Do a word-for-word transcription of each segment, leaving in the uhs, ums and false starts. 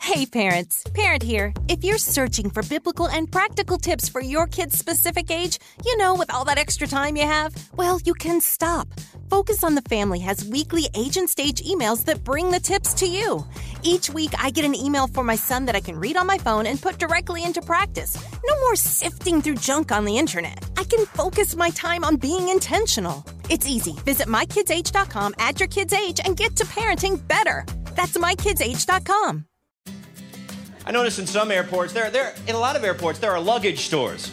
Hey parents, Parent here. If you're searching for biblical and practical tips for your kid's specific age, you know, with all that extra time you have, well, you can stop. Focus on the Family has weekly age and stage emails that bring the tips to you. Each week, I get an email for my son that I can read on my phone and put directly into practice. No more sifting through junk on the internet. I can focus my time on being intentional. It's easy. Visit my kids age dot com, add your kid's age, and get to parenting better. That's my kids age dot com. I notice in some airports, there, there, in a lot of airports, there are luggage stores.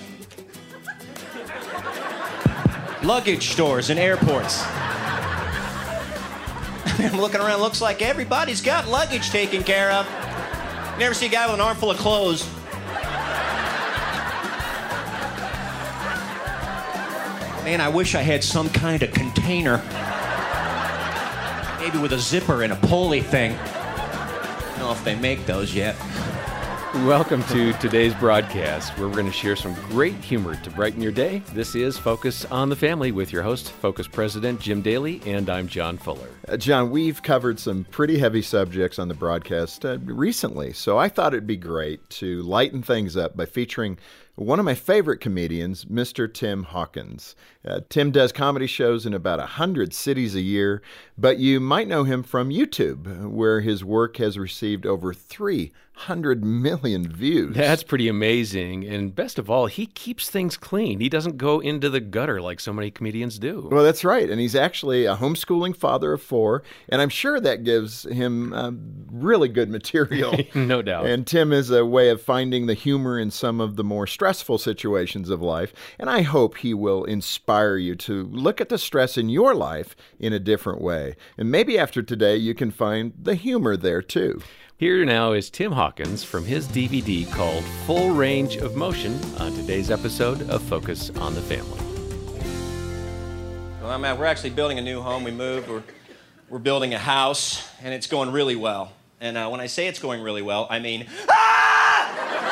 Luggage stores in airports. I'm looking around, looks like everybody's got luggage taken care of. You never see a guy with an armful of clothes. Man, I wish I had some kind of container. Maybe with a zipper and a pulley thing. I don't know if they make those yet. Welcome to today's broadcast, where we're going to share some great humor to brighten your day. This is Focus on the Family with your host, Focus President Jim Daly, and I'm John Fuller. Uh, John, we've covered some pretty heavy subjects on the broadcast uh, recently, so I thought it'd be great to lighten things up by featuring one of my favorite comedians, Mister Tim Hawkins. Uh, Tim does comedy shows in about one hundred cities a year, but you might know him from YouTube, where his work has received over three hundred million views. That's pretty amazing, and best of all, he keeps things clean. He doesn't go into the gutter like so many comedians do. Well, that's right, and he's actually a homeschooling father of four, and I'm sure that gives him uh, really good material. No doubt. And Tim is a way of finding the humor in some of the more stressful situations of life, and I hope he will inspire you to look at the stress in your life in a different way. And maybe after today, you can find the humor there too. Here now is Tim Hawkins from his D V D called Full Range of Motion on today's episode of Focus on the Family. Well, I'm at, we're actually building a new home. We moved. We're, we're building a house, and it's going really well. And uh, when I say it's going really well, I mean, ah!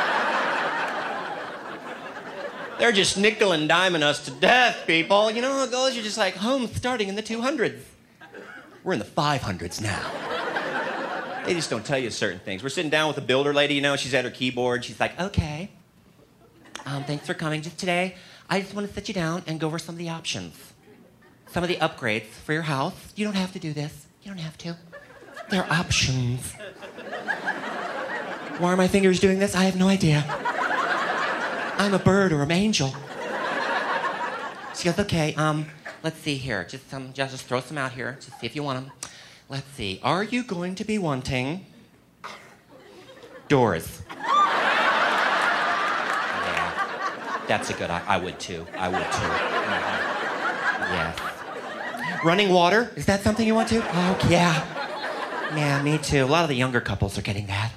They're just nickel and diming us to death, people. You know how it goes? You're just like, home starting in the two hundreds. We're in the five hundreds now. They just don't tell you certain things. We're sitting down with a builder lady, you know, she's at her keyboard. She's like, okay, um, thanks for coming. Just today, I just want to sit you down and go over some of the options. Some of the upgrades for your house. You don't have to do this. You don't have to. They're options. Why are my fingers doing this? I have no idea. I'm a bird or an angel. She goes, okay, um, let's see here. Just, um, just, just throw some out here. Just see if you want them. Let's see. Are you going to be wanting doors? Yeah. That's a good, I, I would too. I would too. Mm-hmm. Yes. Running water? Is that something you want to? Oh, yeah. Yeah, me too. A lot of the younger couples are getting that.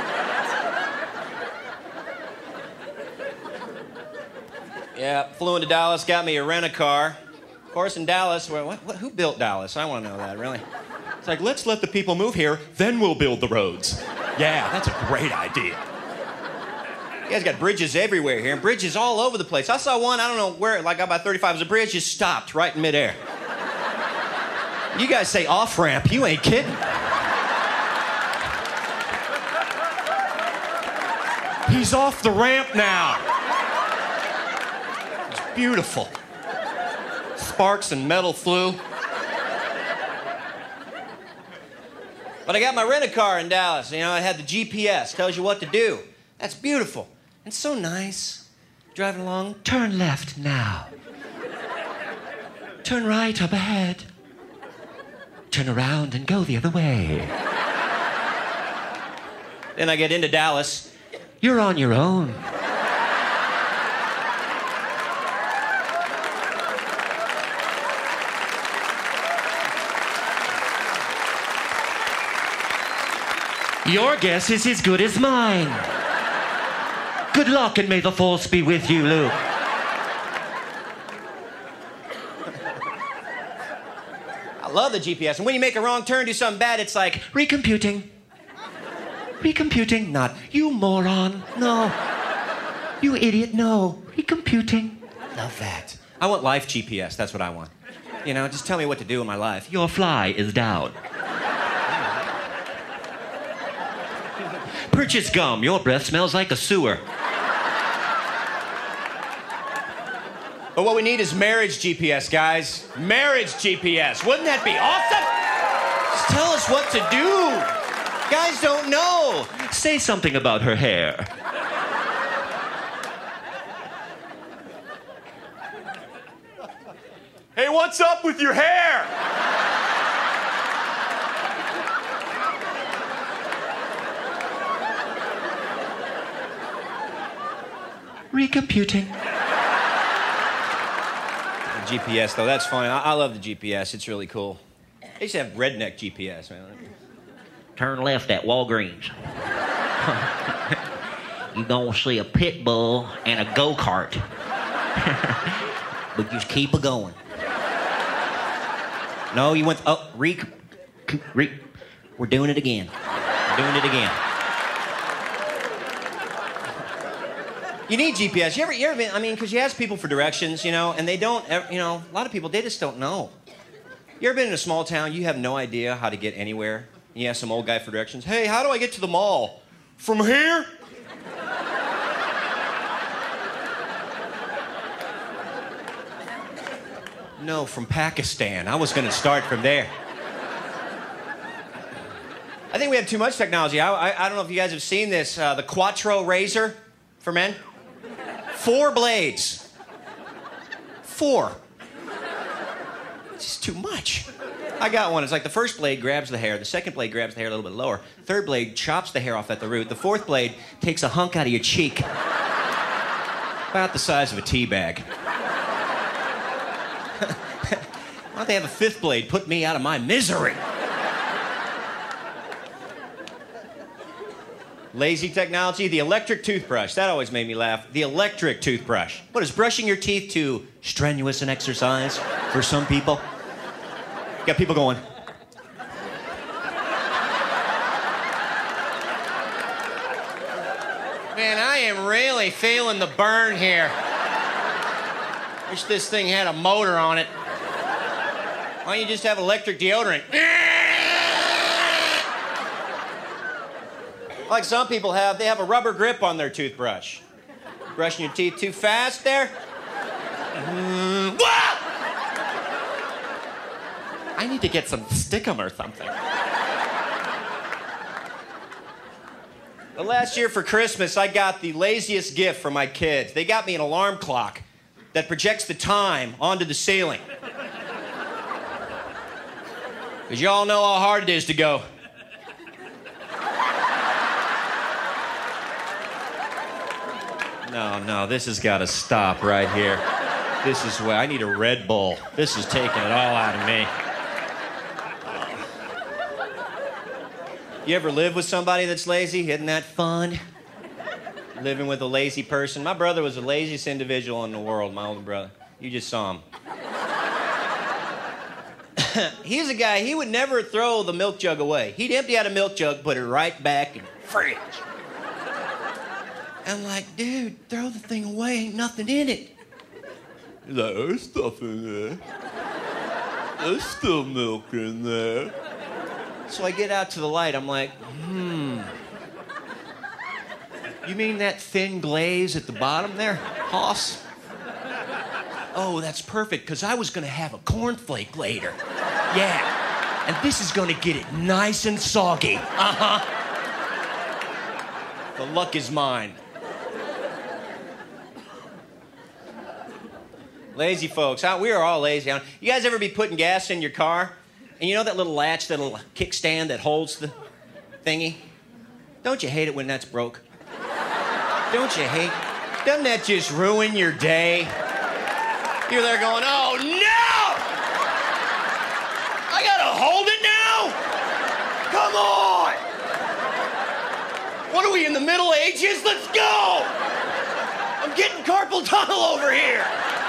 Yeah, flew into Dallas, got me a rent-a-car. Of course, in Dallas, well, what, what, who built Dallas? I want to know that, really. It's like, let's let the people move here, then we'll build the roads. Yeah, that's a great idea. You guys got bridges everywhere here, and bridges all over the place. I saw one, I don't know where, like about thirty-five, was a bridge, just stopped right in midair. You guys say off-ramp, you ain't kidding. He's off the ramp now. It's beautiful. Sparks and metal flew. But I got my rent-a-car in Dallas. You know, it had the G P S, tells you what to do. That's beautiful. It's so nice. Driving along, turn left now. Turn right up ahead. Turn around and go the other way. Then I get into Dallas. You're on your own. Your guess is as good as mine. Good luck and may the force be with you, Luke. I love the G P S. And when you make a wrong turn, do something bad, it's like, recomputing. Recomputing. Not, you moron. No. You idiot. No. Recomputing. Love that. I want life G P S. That's what I want. You know, just tell me what to do in my life. Your fly is down. Purchase gum. Your breath smells like a sewer. But what we need is marriage G P S, guys. Marriage G P S. Wouldn't that be awesome? Just tell us what to do. Guys don't know. Say something about her hair. Hey, what's up with your hair? Recomputing. G P S, though, that's fine. I, I love the G P S. It's really cool. They used to have redneck G P S, man. Turn left at Walgreens. You're gonna see a pit bull and a go-kart. But just keep it going. No, you went... Oh, re... re we're doing it again. We're doing it again. You need G P S. You ever, you ever been, I mean, because you ask people for directions, you know, and they don't, you know, a lot of people, they just don't know. You ever been in a small town, you have no idea how to get anywhere? You ask some old guy for directions. Hey, how do I get to the mall? From here? No, from Pakistan. I was going to start from there. I think we have too much technology. I, I, I don't know if you guys have seen this, uh, the Quattro razor for men. Four blades. Four. It's just too much. I got one. It's like the first blade grabs the hair. The second blade grabs the hair a little bit lower. Third blade chops the hair off at the root. The fourth blade takes a hunk out of your cheek. About the size of a tea bag. Why don't they have a fifth blade put me out of my misery? Lazy technology, the electric toothbrush. That always made me laugh. The electric toothbrush. What, is brushing your teeth too strenuous an exercise for some people? Got people going. Man, I am really feeling the burn here. Wish this thing had a motor on it. Why don't you just have electric deodorant? Like some people have, they have a rubber grip on their toothbrush. Brushing your teeth too fast there? Mm, I need to get some stickum or something. The last year for Christmas, I got the laziest gift for my kids. They got me an alarm clock that projects the time onto the ceiling. Because y'all know how hard it is to go. No, no, this has got to stop right here. This is where I need a Red Bull. This is taking it all out of me. You ever live with somebody that's lazy? Isn't that fun? Living with a lazy person. My brother was the laziest individual in the world, my older brother. You just saw him. He's a guy, he would never throw the milk jug away. He'd empty out a milk jug, put it right back in the fridge. I'm like, dude, throw the thing away, ain't nothing in it. He's like, there's stuff in there. There's still milk in there. So I get out to the light, I'm like, hmm. You mean that thin glaze at the bottom there, Hoss? Oh, that's perfect, because I was going to have a cornflake later. Yeah, and this is going to get it nice and soggy. Uh-huh. The luck is mine. Lazy folks, huh? We are all lazy. You guys ever be putting gas in your car? And you know that little latch, that little kickstand that holds the thingy? Don't you hate it when that's broke? Don't you hate? Doesn't that just ruin your day? You're there going, oh no! I gotta hold it now? Come on! What are we, in the Middle Ages? Let's go! I'm getting carpal tunnel over here.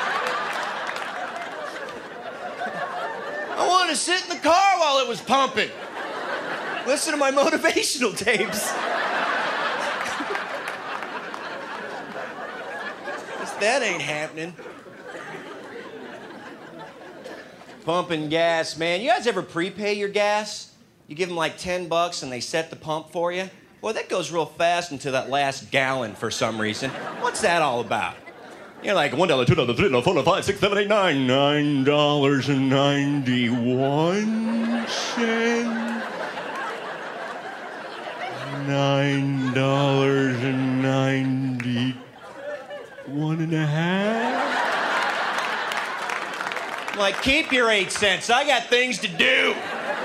I want to sit in the car while it was pumping. Listen to my motivational tapes. That ain't happening. Pumping gas, man. You guys ever prepay your gas? You give them like ten bucks and they set the pump for you? Boy, that goes real fast into that last gallon for some reason. What's that all about? You're like, one dollar, two dollar, three dollar, four dollar, five, six, seven, eight, nine, nine dollars and ninety-one cents. Nine dollars and ninety-one and a half. I'm like, keep your eight cents. I got things to do.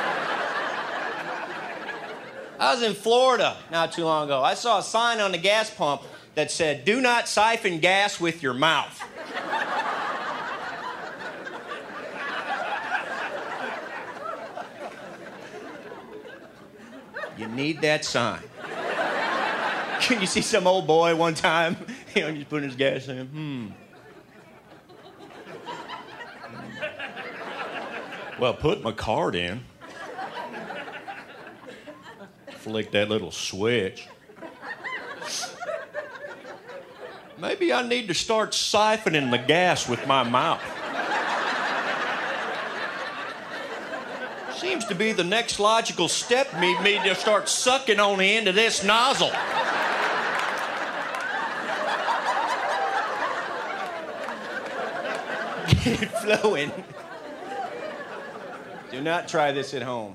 I was in Florida not too long ago. I saw a sign on the gas pump that said, "Do not siphon gas with your mouth." You need that sign. Can you see some old boy one time, you know, just putting his gas in? Hmm. Well, put my card in. Flick that little switch. Maybe I need to start siphoning the gas with my mouth. Seems to be the next logical step, me, me to start sucking on the end of this nozzle. Get it flowing. Do not try this at home.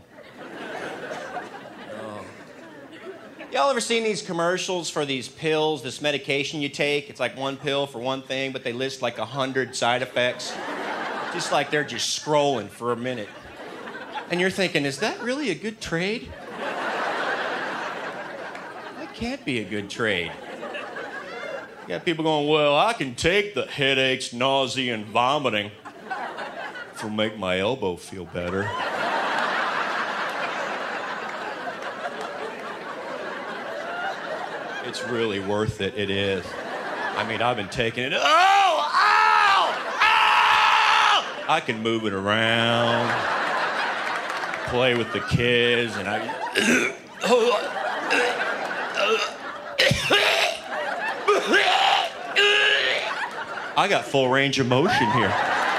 Oh. Y'all ever seen these commercials for these pills, this medication you take? It's like one pill for one thing, but they list like a hundred side effects. Just like they're just scrolling for a minute. And you're thinking, is that really a good trade? That can't be a good trade. You got people going, well, I can take the headaches, nausea, and vomiting. It'll make my elbow feel better. It's really worth it. It is. I mean, I've been taking it. Oh! Ow! Ow! I can move it around, play with the kids, and I. I got full range of motion here.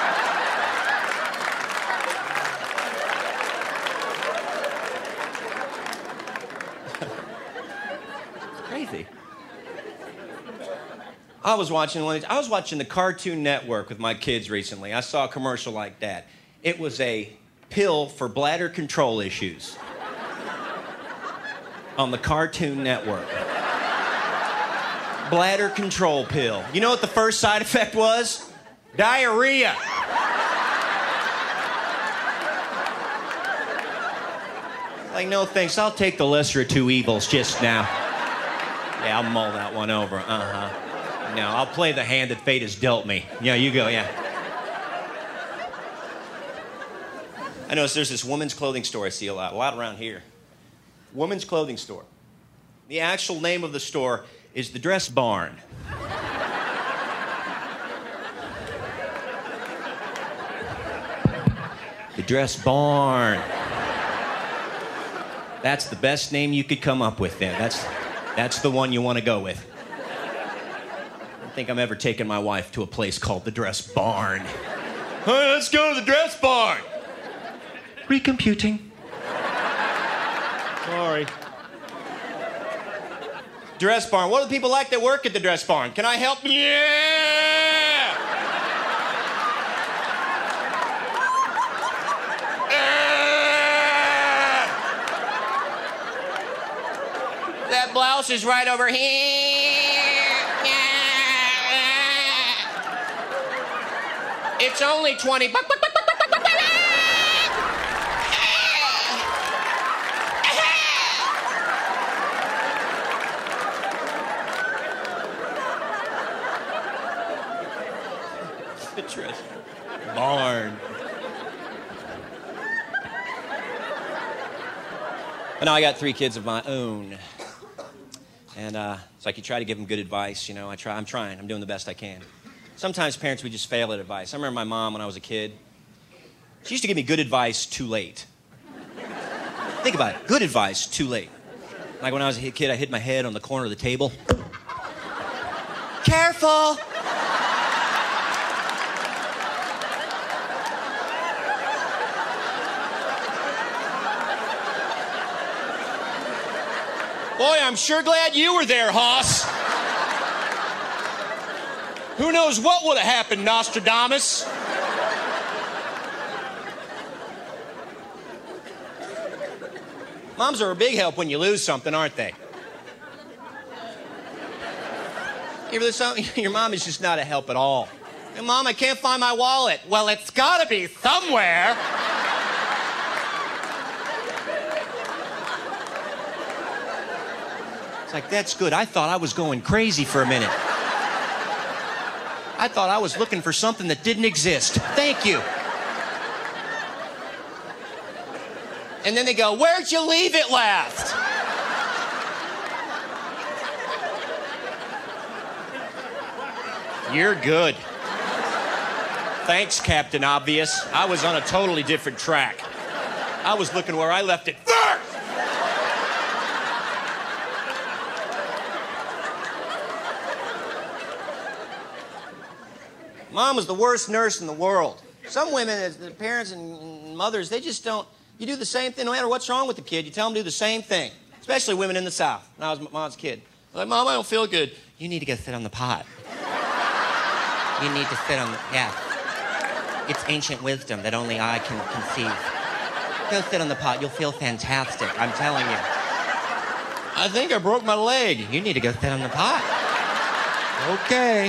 Crazy. I was watching one of these, I was watching the Cartoon Network with my kids recently. I saw a commercial like that. It was a pill for bladder control issues on the Cartoon Network. Bladder control pill. You know what the first side effect was? Diarrhea. Like, no thanks, I'll take the lesser of two evils just now. Yeah, I'll mull that one over. Uh-huh. No, I'll play the hand that fate has dealt me. Yeah, you go, yeah. I notice there's this women's clothing store I see a lot, a lot around here. Women's clothing store. The actual name of the store is the Dress Barn. The Dress Barn. That's the best name you could come up with there. That's, that's the one you want to go with. I don't think I'm ever taking my wife to a place called the Dress Barn. Hey, let's go to the Dress Barn. Recomputing. Sorry. Dress Barn. What do the people like that work at the Dress Barn? Can I help? Yeah! Yeah! That blouse is right over here. Yeah! It's only twenty bucks. The Dress Barn. But now I got three kids of my own. And uh, it's like you try to give them good advice, you know. I try, I'm trying. I'm doing the best I can. Sometimes parents, we just fail at advice. I remember my mom when I was a kid. She used to give me good advice too late. Think about it. Good advice too late. Like when I was a kid, I hit my head on the corner of the table. Careful! Boy, I'm sure glad you were there, Hoss. Who knows what would have happened, Nostradamus? Moms are a big help when you lose something, aren't they? You ever lose something? Your mom is just not a help at all. Hey, Mom, I can't find my wallet. Well, it's gotta be somewhere. It's like, that's good. I thought I was going crazy for a minute. I thought I was looking for something that didn't exist. Thank you. And then they go, where'd you leave it last? You're good. Thanks, Captain Obvious. I was on a totally different track. I was looking where I left it first. Mom was the worst nurse in the world. Some women, as the parents and mothers, they just don't. You do the same thing, no matter what's wrong with the kid, you tell them to do the same thing. Especially women in the South, when I was Mom's kid. Like, Mom, I don't feel good. You need to go sit on the pot. You need to sit on the, yeah. It's ancient wisdom that only I can conceive. Go sit on the pot, you'll feel fantastic, I'm telling you. I think I broke my leg. You need to go sit on the pot. Okay.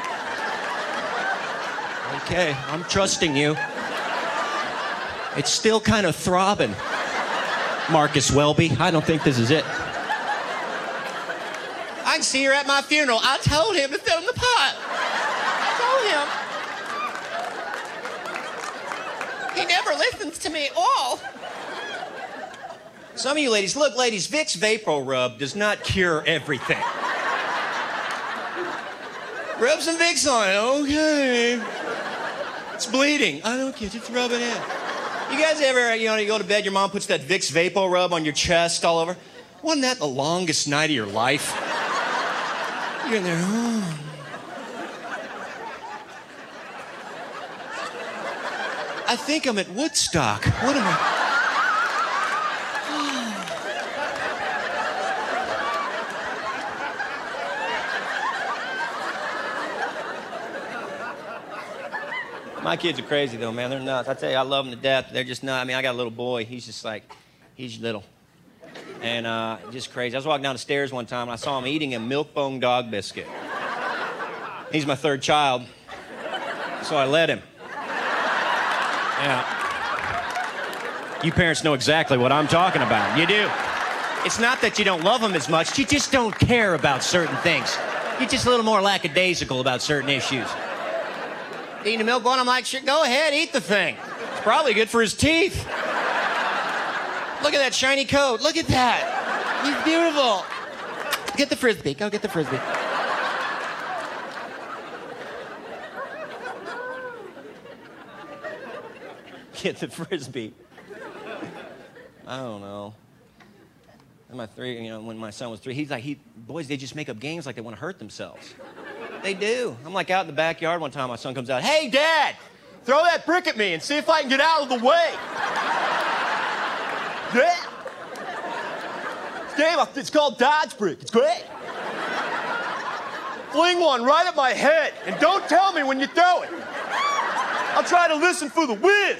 Okay, I'm trusting you. It's still kind of throbbing. Marcus Welby, I don't think this is it. I can see her at my funeral. I told him to sit on the pot. I told him. He never listens to me at all. Some of you ladies, look, ladies, Vicks Vapor Rub does not cure everything. Rub some Vicks on it, okay. It's bleeding. I don't care, just rub it in. You guys ever, you know, you go to bed, your mom puts that Vicks Vapor Rub on your chest all over? Wasn't that the longest night of your life? You're in there, oh. I think I'm at Woodstock. What am I? My kids are crazy, though, man. They're nuts. I tell you, I love them to death. They're just nuts. I mean, I got a little boy. He's just like, he's little. And uh, just crazy. I was walking down the stairs one time, and I saw him eating a Milk-Bone dog biscuit. He's my third child, so I let him. Yeah. You parents know exactly what I'm talking about. You do. It's not that you don't love them as much. You just don't care about certain things. You're just a little more lackadaisical about certain issues. Eating a milk bone, I'm like, sure, go ahead, eat the thing. It's probably good for his teeth. Look at that shiny coat. Look at that. He's beautiful. Get the Frisbee. Go get the Frisbee. Get the Frisbee. I don't know. And my three, you know, when my son was three, he's like, he, boys, they just make up games like they want to hurt themselves. They do. I'm like out in the backyard one time, my son comes out, hey, Dad, throw that brick at me and see if I can get out of the way. Yeah. Game, it's called Dodge Brick. It's great. Fling one right at my head and don't tell me when you throw it. I'll try to listen for the whiz.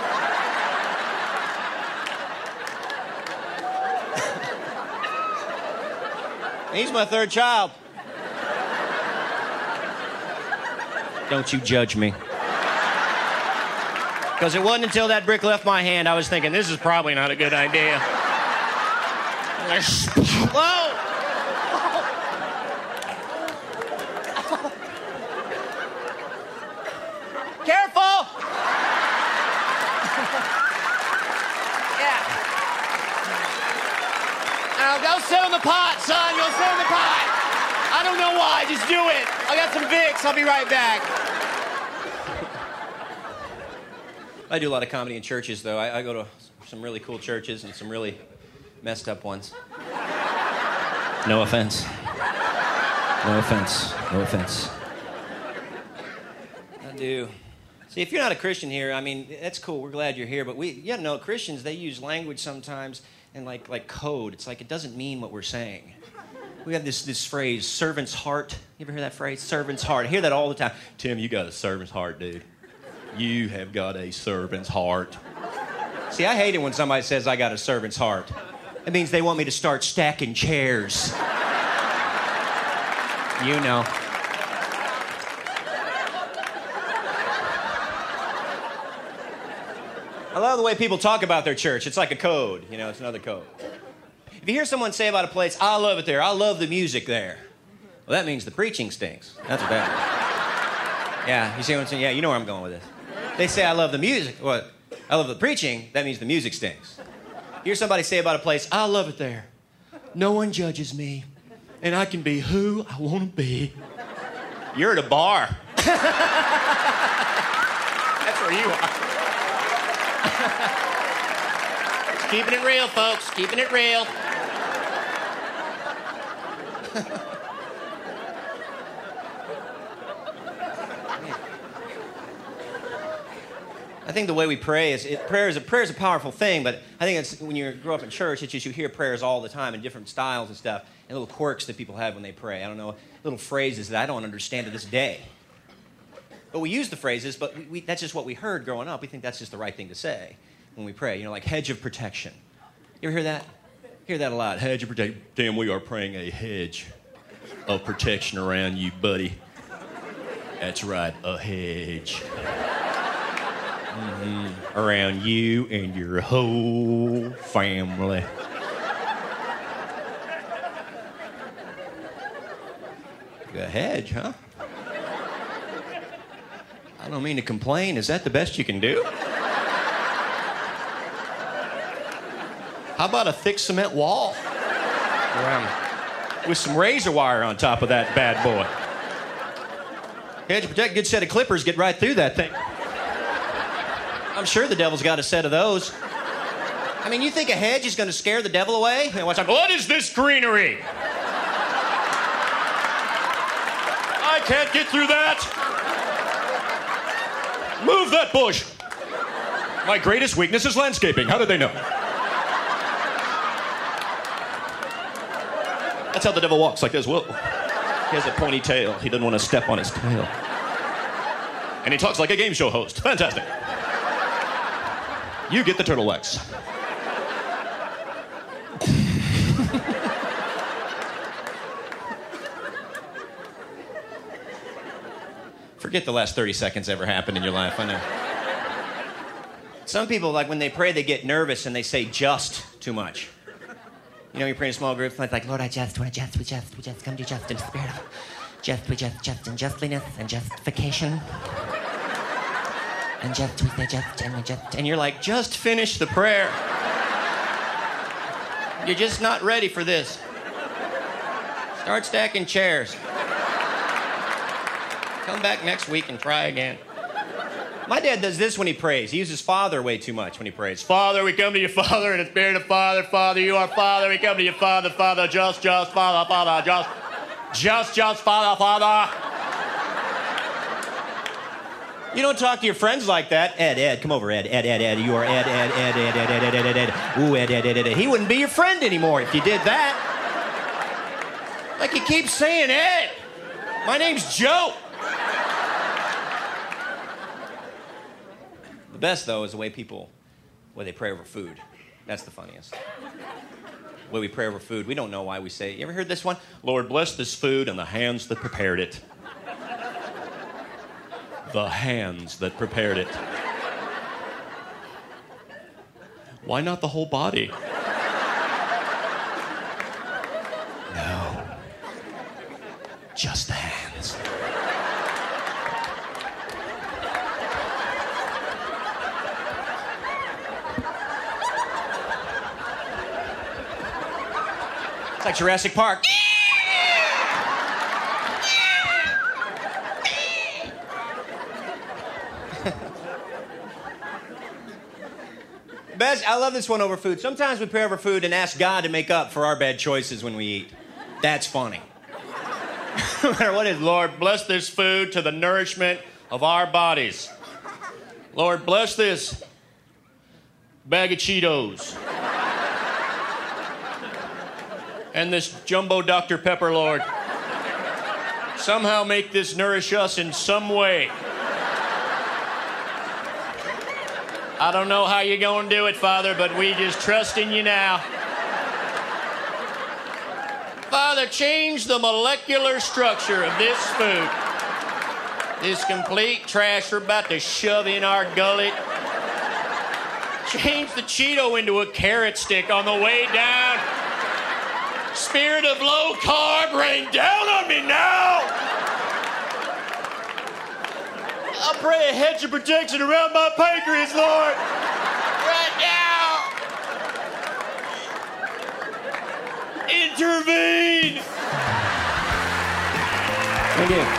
He's my third child. Don't you judge me. Because it wasn't until that brick left my hand, I was thinking, this is probably not a good idea. Whoa! Careful! Yeah. Now go sit on the pot, son. Go sit on the pot. I don't know why. Just do it. I got some Vicks. I'll be right back. I do a lot of comedy in churches, though. I, I go to some really cool churches and some really messed up ones. No offense. No offense. No offense. I do. See, if you're not a Christian here, I mean, that's cool. We're glad you're here. But we, you know, Christians, they use language sometimes and like like code. It's like it doesn't mean what we're saying. We have this this phrase, servant's heart. You ever hear that phrase? Servant's heart. I hear that all the time. Tim, you got a servant's heart, dude. You have got a servant's heart. See, I hate it when somebody says I got a servant's heart. It means they want me to start stacking chairs. You know. I love the way people talk about their church. It's like a code. You know, it's another code. If you hear someone say about a place, I love it there, I love the music there, well, that means the preaching stinks. That's what that means. Yeah, you see what I'm saying? Yeah, you know where I'm going with this. They say, I love the music. What? I love the preaching. That means the music stinks. You hear somebody say about a place, I love it there. No one judges me, and I can be who I want to be. You're at a bar. That's where you are. Just keeping it real, folks. Keeping it real. I think the way we pray is it, prayer is a prayer is a powerful thing, but I think it's when you grow up in church, it's just you hear prayers all the time in different styles and stuff, and little quirks that people have when they pray. I don't know, little phrases that I don't understand to this day. But we use the phrases, but we, we, that's just what we heard growing up. We think that's just the right thing to say when we pray. You know, like hedge of protection. You ever hear that? Hear that a lot. Hedge of protection. Damn, we are praying a hedge of protection around you, buddy. That's right, a hedge. Mm-hmm. Around you and your whole family. A hedge, huh? I don't mean to complain. Is that the best you can do? How about a thick cement wall around with some razor wire on top of that bad boy? Hedge to protect, good set of clippers, get right through that thing. I'm sure the devil's got a set of those. I mean, you think a hedge is going to scare the devil away? And watch out. What is this greenery? I can't get through that. Move that bush. My greatest weakness is landscaping. How did they know? That's how the devil walks, like this. Whoa. He has a pointy tail. He doesn't want to step on his tail. And he talks like a game show host. Fantastic. You get the turtle wax. Forget the last thirty seconds ever happened in your life, I know. Some people, like when they pray, they get nervous and they say just too much. You know, you pray in a small group, it's like, Lord, I just want to just, we just, we just come to you just in the spirit of just, we just, just in justliness and justification. And just, we say just, and we just, and you're like, just finish the prayer. You're just not ready for this. Start stacking chairs. Come back next week and try again. My dad does this when he prays. He uses Father way too much when he prays. Father, we come to you, Father, in the spirit of Father. Father, you are Father. We come to you, Father, Father, just, just, Father, Father, just, just, just, Father, Father. You don't talk to your friends like that. Ed, Ed, come over, Ed, Ed, Ed, Ed. You are Ed, Ed, Ed, Ed, Ed, Ed, Ed, Ed, Ed, Ed. Ooh, Ed, Ed, Ed, Ed, Ed. He wouldn't be your friend anymore if you did that. Like you keep saying, Ed. My name's Joe. The best, though, is the way people, the way they pray over food. That's the funniest. The way we pray over food, we don't know why we say it. You ever heard this one? Lord, bless this food and the hands that prepared it. The hands that prepared it. Why not the whole body? No. Just the hands. It's like Jurassic Park. Best, I love this one over food. Sometimes we pray over food and ask God to make up for our bad choices when we eat. That's funny. No matter what it is, Lord, bless this food to the nourishment of our bodies. Lord, bless this bag of Cheetos and this jumbo Doctor Pepper, Lord. Somehow make this nourish us in some way. I don't know how you're going to do it, Father, but we just trust in you now. Father, change the molecular structure of this food. This complete trash we're about to shove in our gullet. Change the Cheeto into a carrot stick on the way down. Spirit of low carb, rain down on me now. I pray a hedge of protection around my pancreas, Lord. Right now. Intervene. Again.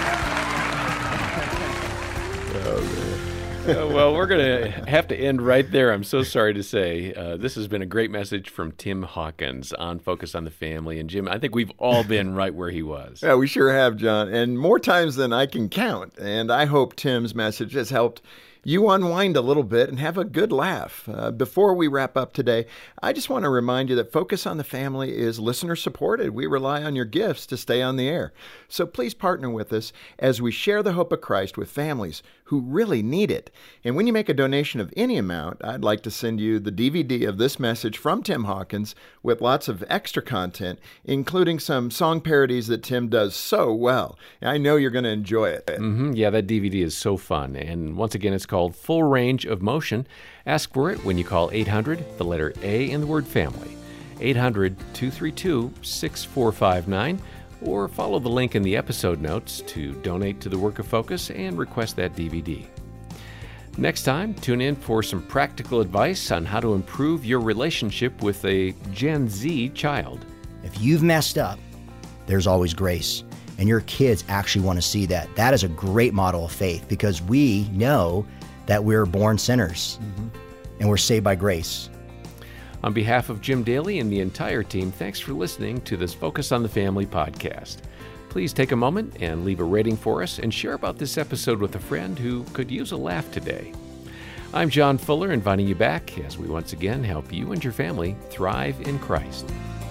Uh, well, we're going to have to end right there. I'm so sorry to say. Uh, this has been a great message from Tim Hawkins on Focus on the Family. And Jim, I think we've all been right where he was. Yeah, we sure have, John, and more times than I can count. And I hope Tim's message has helped you unwind a little bit and have a good laugh. Uh, before we wrap up today, I just want to remind you that Focus on the Family is listener supported. We rely on your gifts to stay on the air. So please partner with us as we share the hope of Christ with families who really need it. And when you make a donation of any amount, I'd like to send you the D V D of this message from Tim Hawkins with lots of extra content, including some song parodies that Tim does so well. I know you're going to enjoy it. Mm-hmm. Yeah, that D V D is so fun. And once again, it's called Full Range of Motion. Ask for it when you call eight hundred, the letter A, and the word family. eight hundred, two three two, six four five nine. Or follow the link in the episode notes to donate to the Work of Focus and request that D V D. Next time, tune in for some practical advice on how to improve your relationship with a Gen Z child. If you've messed up, there's always grace. And your kids actually want to see that. That is a great model of faith because we know that we're born sinners mm-hmm. and we're saved by grace. On behalf of Jim Daly and the entire team, thanks for listening to this Focus on the Family podcast. Please take a moment and leave a rating for us and share about this episode with a friend who could use a laugh today. I'm John Fuller, inviting you back as we once again help you and your family thrive in Christ.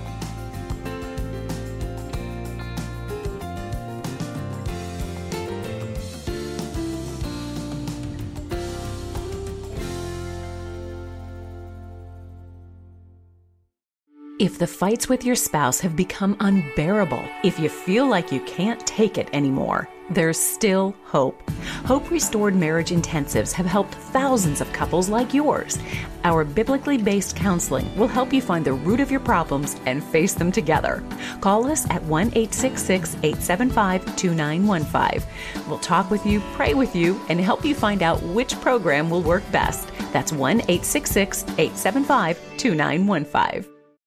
If the fights with your spouse have become unbearable, if you feel like you can't take it anymore, there's still hope. Hope Restored Marriage Intensives have helped thousands of couples like yours. Our biblically based counseling will help you find the root of your problems and face them together. Call us at one eight six six, eight seven five, two nine one five. We'll talk with you, pray with you, and help you find out which program will work best. That's one eight six six, eight seven five, two nine one five.